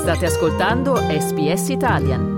State ascoltando SBS Italian.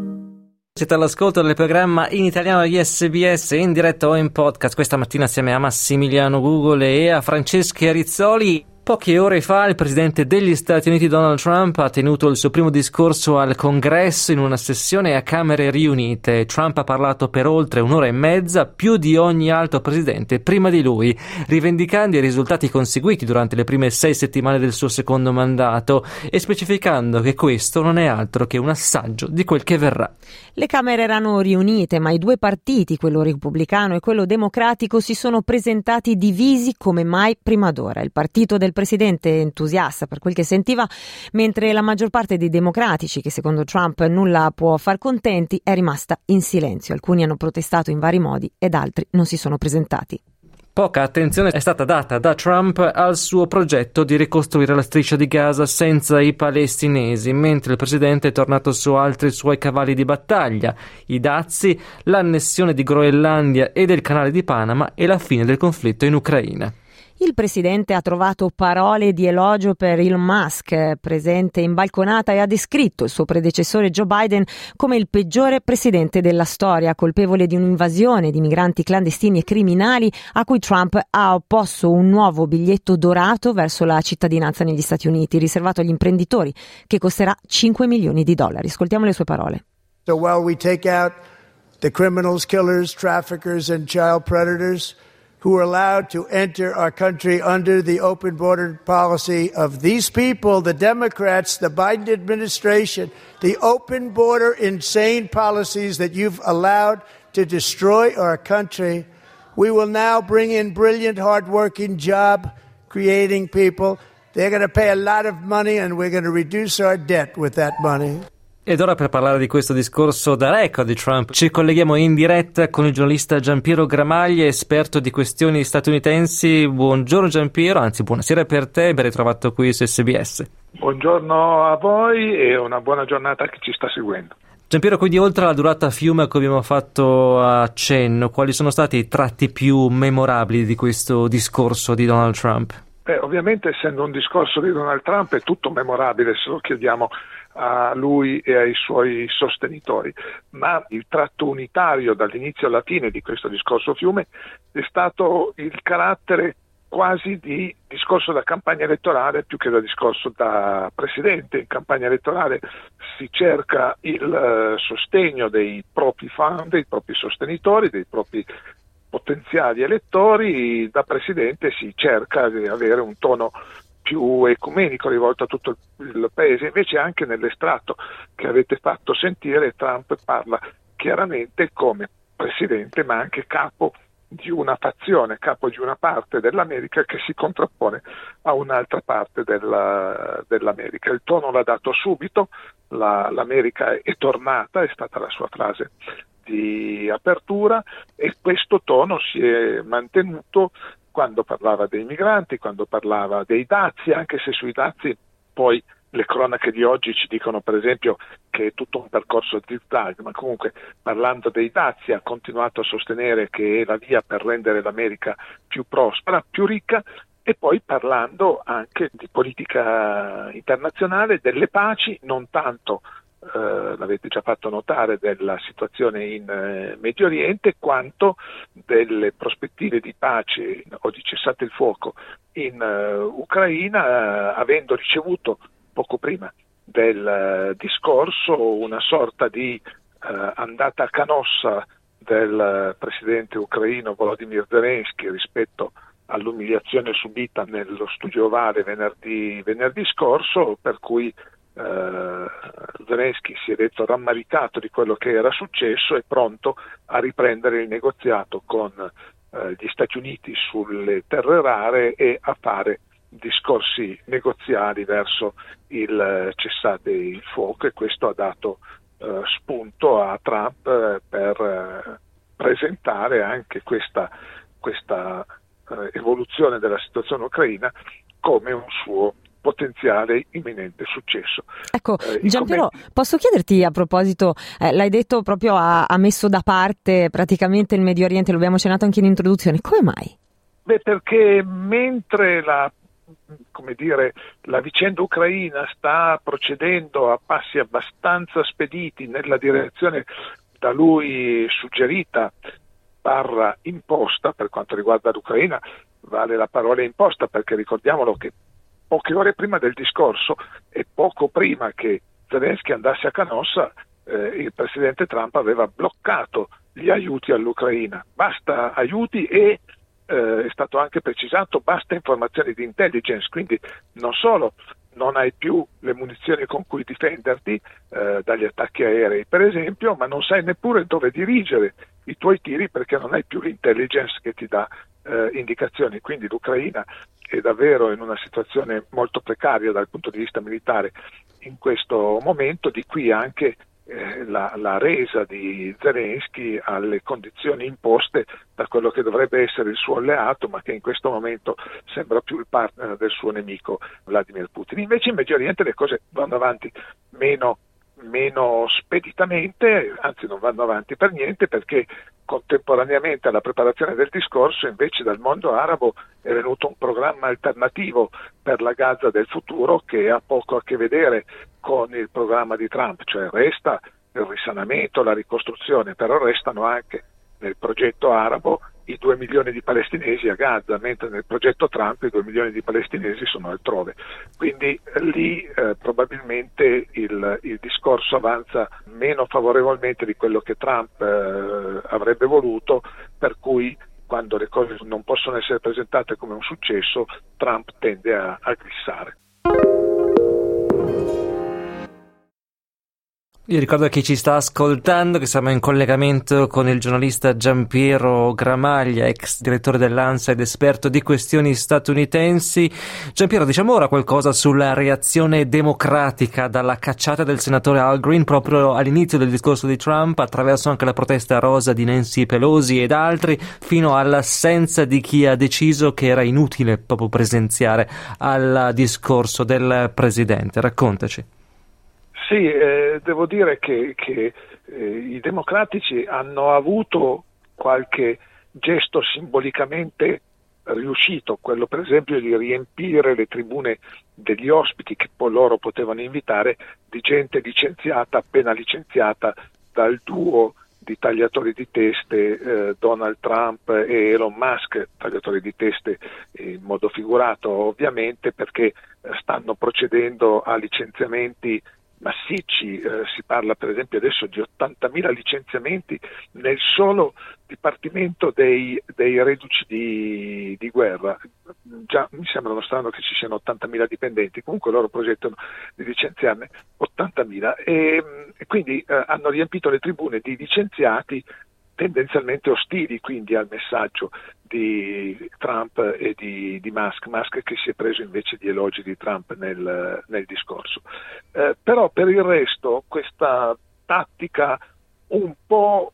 Siete all'ascolto del programma in italiano di SBS in diretta o in podcast questa mattina assieme a Massimiliano Gugole e a Francesca Rizzoli. Poche ore fa il presidente degli Stati Uniti Donald Trump ha tenuto il suo primo discorso al Congresso in una sessione a Camere riunite. Trump ha parlato per oltre un'ora e mezza, più di ogni altro presidente prima di lui, rivendicando i risultati conseguiti durante le prime 6 settimane del suo secondo mandato e specificando che questo non è altro che un assaggio di quel che verrà. Le Camere erano riunite, ma i due partiti, quello repubblicano e quello democratico, si sono presentati divisi come mai prima d'ora. Il partito del presidente entusiasta per quel che sentiva, mentre la maggior parte dei democratici, che secondo Trump nulla può far contenti, è rimasta in silenzio. Alcuni hanno protestato in vari modi ed altri non si sono presentati. Poca attenzione è stata data da Trump al suo progetto di ricostruire la striscia di Gaza senza i palestinesi, mentre il presidente è tornato su altri suoi cavalli di battaglia, i dazi, l'annessione di Groenlandia e del canale di Panama e la fine del conflitto in Ucraina. Il presidente ha trovato parole di elogio per Elon Musk, presente in balconata, e ha descritto il suo predecessore Joe Biden come il peggiore presidente della storia, colpevole di un'invasione di migranti clandestini e criminali a cui Trump ha opposto un nuovo biglietto dorato verso la cittadinanza negli Stati Uniti, riservato agli imprenditori, che costerà $5 milioni. Ascoltiamo le sue parole. So while we take out the criminals, killers, traffickers and child predators who are allowed to enter our country under the open border policy of these people, the Democrats, the Biden administration, the open border insane policies that you've allowed to destroy our country, we will now bring in brilliant, hardworking, job-creating people. They're going to pay a lot of money and we're going to reduce our debt with that money. Ed ora, per parlare di questo discorso da record di Trump, ci colleghiamo in diretta con il giornalista Giampiero Gramaglia, esperto di questioni statunitensi. Buongiorno Giampiero, anzi buonasera per te, ben ritrovato qui su SBS. Buongiorno a voi e una buona giornata a chi ci sta seguendo. Giampiero, quindi oltre alla durata a fiume a cui abbiamo fatto accenno, quali sono stati i tratti più memorabili di questo discorso di Donald Trump? Ovviamente, essendo un discorso di Donald Trump, è tutto memorabile se lo chiediamo a lui e ai suoi sostenitori, ma il tratto unitario dall'inizio alla fine di questo discorso fiume è stato il carattere quasi di discorso da campagna elettorale più che da discorso da presidente. In campagna elettorale si cerca il sostegno dei propri fan, dei propri sostenitori, dei propri potenziali elettori. Da presidente si cerca di avere un tono più ecumenico rivolto a tutto il paese. Invece anche nell'estratto che avete fatto sentire, Trump parla chiaramente come presidente ma anche capo di una fazione, capo di una parte dell'America che si contrappone a un'altra parte dell'America. Il tono l'ha dato subito, l'America è tornata, è stata la sua frase di apertura, e questo tono si è mantenuto quando parlava dei migranti, quando parlava dei dazi, anche se sui dazi poi le cronache di oggi ci dicono per esempio che è tutto un percorso zigzag, ma comunque parlando dei dazi ha continuato a sostenere che è la via per rendere l'America più prospera, più ricca, e poi parlando anche di politica internazionale, delle paci, non tanto l'avete già fatto notare, della situazione in Medio Oriente, quanto delle prospettive di pace o di cessate il fuoco in Ucraina, avendo ricevuto poco prima del discorso una sorta di andata a canossa del presidente ucraino Volodymyr Zelensky rispetto all'umiliazione subita nello studio ovale venerdì scorso, per cui Zelensky si è detto rammaricato di quello che era successo e pronto a riprendere il negoziato con gli Stati Uniti sulle terre rare e a fare discorsi negoziali verso il cessate il fuoco, e questo ha dato spunto a Trump per presentare anche questa evoluzione della situazione ucraina come un suo potenziale imminente successo. Ecco, Giampiero, posso chiederti a proposito, l'hai detto proprio, ha messo da parte praticamente il Medio Oriente, lo abbiamo accennato anche in introduzione, come mai? Perché mentre la come dire, la vicenda ucraina sta procedendo a passi abbastanza spediti nella direzione da lui suggerita / imposta. Per quanto riguarda l'Ucraina vale la parola imposta, perché ricordiamolo che poche ore prima del discorso e poco prima che Zelensky andasse a Canossa, il presidente Trump aveva bloccato gli aiuti all'Ucraina. Basta aiuti e è stato anche precisato basta informazioni di intelligence, quindi non solo non hai più le munizioni con cui difenderti dagli attacchi aerei, per esempio, ma non sai neppure dove dirigere i tuoi tiri perché non hai più l'intelligence che ti dà indicazioni. Quindi l'Ucraina è davvero in una situazione molto precaria dal punto di vista militare in questo momento, di qui anche la resa di Zelensky alle condizioni imposte da quello che dovrebbe essere il suo alleato, ma che in questo momento sembra più il partner del suo nemico Vladimir Putin. Invece in Medio Oriente le cose vanno avanti meno speditamente, anzi non vanno avanti per niente, perché contemporaneamente alla preparazione del discorso invece dal mondo arabo è venuto un programma alternativo per la Gaza del futuro che ha poco a che vedere con il programma di Trump, cioè resta il risanamento, la ricostruzione, però restano anche nel progetto arabo i 2 milioni di palestinesi a Gaza, mentre nel progetto Trump i 2 milioni di palestinesi sono altrove. Quindi lì probabilmente il discorso avanza meno favorevolmente di quello che Trump avrebbe voluto, per cui quando le cose non possono essere presentate come un successo, Trump tende a glissare. Io ricordo a chi ci sta ascoltando che siamo in collegamento con il giornalista Giampiero Gramaglia, ex direttore dell'ANSA ed esperto di questioni statunitensi. Giampiero, diciamo ora qualcosa sulla reazione democratica dalla cacciata del senatore Al Green proprio all'inizio del discorso di Trump, attraverso anche la protesta rosa di Nancy Pelosi ed altri, fino all'assenza di chi ha deciso che era inutile proprio presenziare al discorso del presidente. Raccontaci. Sì, devo dire che i democratici hanno avuto qualche gesto simbolicamente riuscito, quello per esempio di riempire le tribune degli ospiti che poi loro potevano invitare di gente licenziata, appena licenziata dal duo di tagliatori di teste Donald Trump e Elon Musk, tagliatori di teste in modo figurato ovviamente, perché stanno procedendo a licenziamenti massicci, si parla per esempio adesso di 80.000 licenziamenti nel solo dipartimento dei reduci di guerra. Già mi sembrano strano che ci siano 80.000 dipendenti, comunque loro progettano di licenziarne 80.000 e quindi hanno riempito le tribune di licenziati tendenzialmente ostili quindi al messaggio di Trump e di Musk che si è preso invece di elogi di Trump nel discorso. Però per il resto questa tattica un po'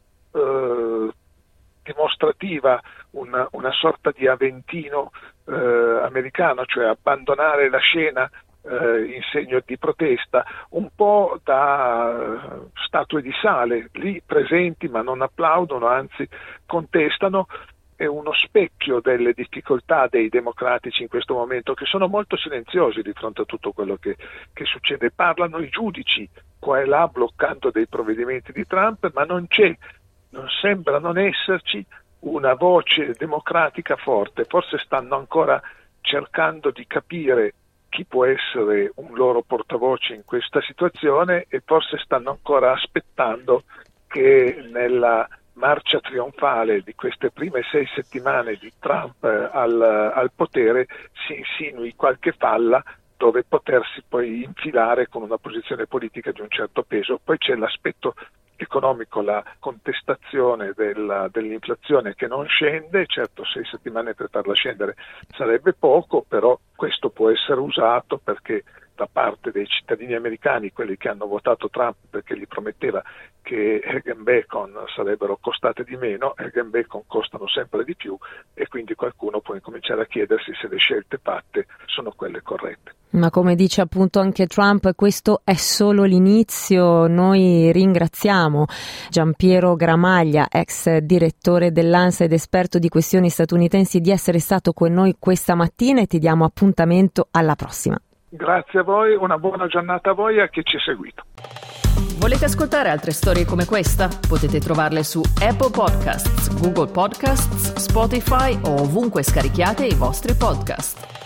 dimostrativa, una sorta di Aventino americano, cioè abbandonare la scena in segno di protesta, un po' da statue di sale, lì presenti ma non applaudono, anzi contestano, è uno specchio delle difficoltà dei democratici in questo momento, che sono molto silenziosi di fronte a tutto quello che succede. Parlano i giudici qua e là bloccando dei provvedimenti di Trump, ma non sembra non esserci una voce democratica forte. Forse stanno ancora cercando di capire chi può essere un loro portavoce in questa situazione e forse stanno ancora aspettando che nella marcia trionfale di queste prime 6 settimane di Trump al potere si insinui qualche falla dove potersi poi infilare con una posizione politica di un certo peso. Poi c'è l'aspetto economico, la contestazione dell'inflazione che non scende, certo 6 settimane per farla scendere sarebbe poco, però questo può essere usato perché da parte dei cittadini americani, quelli che hanno votato Trump perché gli prometteva che Egg and Bacon sarebbero costate di meno, Egg and Bacon costano sempre di più e quindi qualcuno può incominciare a chiedersi se le scelte fatte sono quelle corrette. Ma come dice appunto anche Trump, questo è solo l'inizio. Noi ringraziamo Giampiero Gramaglia, ex direttore dell'ANSA ed esperto di questioni statunitensi, di essere stato con noi questa mattina e ti diamo appuntamento alla prossima. Grazie a voi, una buona giornata a voi e a chi ci ha seguito. Volete ascoltare altre storie come questa? Potete trovarle su Apple Podcasts, Google Podcasts, Spotify o ovunque scarichiate i vostri podcast.